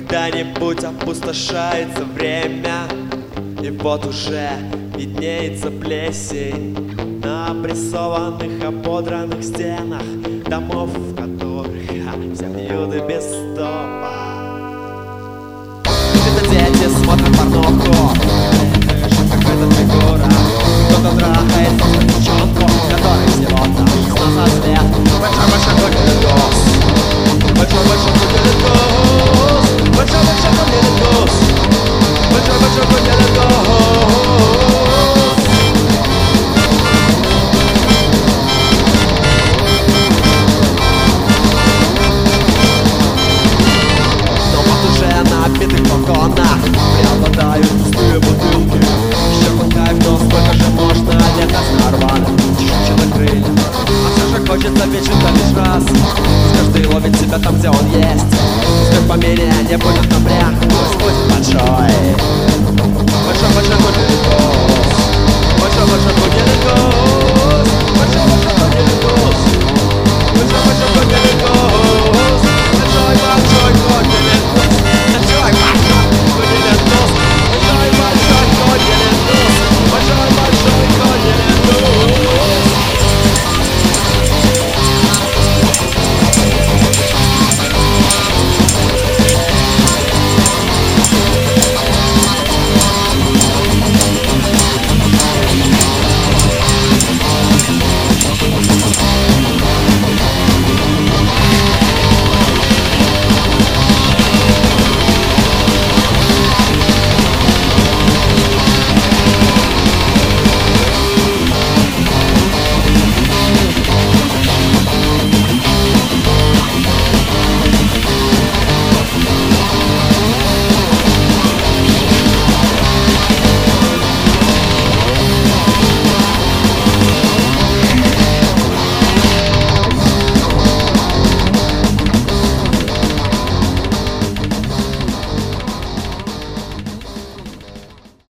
когда-нибудь опустошается время, и вот уже виднеется плесень на обрисованных, ободранных стенах домов, в которых все пьют и без стопа. Где-то дети смотрят порнуху, какая-то фигура, кто-то трахает девчонку, которой всего-то 16 лет. Большой-большой гулянос, большой-большой гулянос, большой-большой гулянос, большой-большой гулянос. Но вот уже на обитых балконах преобладают пустые бутылки. Еще под кайф, но сколько же можно лето с нарваном чуть-чуть на крылья. А все же хочется вечерка лишь раз. Пусть каждый ловит себя там, где он есть. Пусть по мере не будет напряг, пусть будет большой. Большой-большой гулянос, большой-большой гулянос, большой-большой гулянос, большой-большой гулянос.